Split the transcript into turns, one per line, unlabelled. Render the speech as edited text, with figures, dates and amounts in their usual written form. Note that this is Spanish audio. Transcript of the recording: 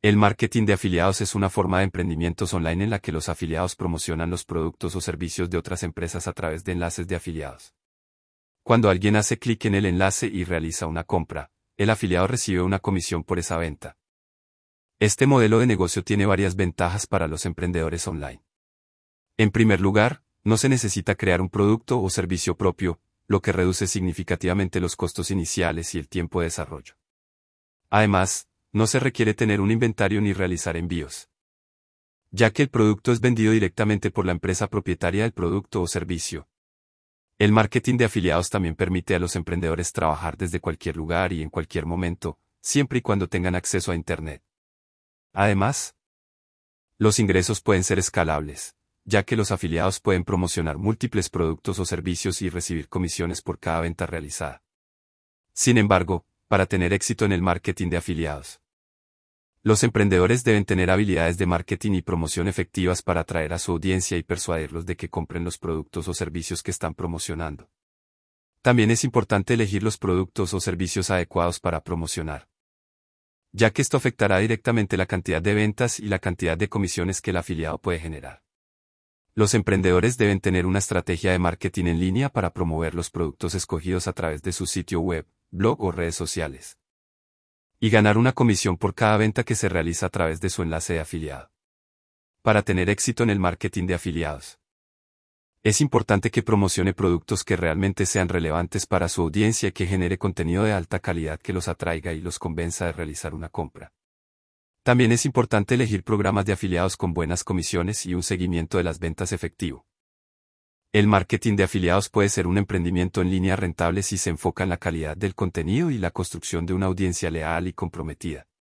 El marketing de afiliados es una forma de emprendimientos online en la que los afiliados promocionan los productos o servicios de otras empresas a través de enlaces de afiliados. Cuando alguien hace clic en el enlace y realiza una compra, el afiliado recibe una comisión por esa venta. Este modelo de negocio tiene varias ventajas para los emprendedores online. En primer lugar, no se necesita crear un producto o servicio propio, lo que reduce significativamente los costos iniciales y el tiempo de desarrollo. Además, no se requiere tener un inventario ni realizar envíos, ya que el producto es vendido directamente por la empresa propietaria del producto o servicio. El marketing de afiliados también permite a los emprendedores trabajar desde cualquier lugar y en cualquier momento, siempre y cuando tengan acceso a Internet. Además, los ingresos pueden ser escalables, ya que los afiliados pueden promocionar múltiples productos o servicios y recibir comisiones por cada venta realizada. Sin embargo, para tener éxito en el marketing de afiliados, los emprendedores deben tener habilidades de marketing y promoción efectivas para atraer a su audiencia y persuadirlos de que compren los productos o servicios que están promocionando. También es importante elegir los productos o servicios adecuados para promocionar, ya que esto afectará directamente la cantidad de ventas y la cantidad de comisiones que el afiliado puede generar. Los emprendedores deben tener una estrategia de marketing en línea para promover los productos escogidos a través de su sitio web, blog o redes sociales, y ganar una comisión por cada venta que se realiza a través de su enlace de afiliado. Para tener éxito en el marketing de afiliados, es importante que promocione productos que realmente sean relevantes para su audiencia y que genere contenido de alta calidad que los atraiga y los convenza de realizar una compra. También es importante elegir programas de afiliados con buenas comisiones y un seguimiento de las ventas efectivo. El marketing de afiliados puede ser un emprendimiento en línea rentable si se enfoca en la calidad del contenido y la construcción de una audiencia leal y comprometida.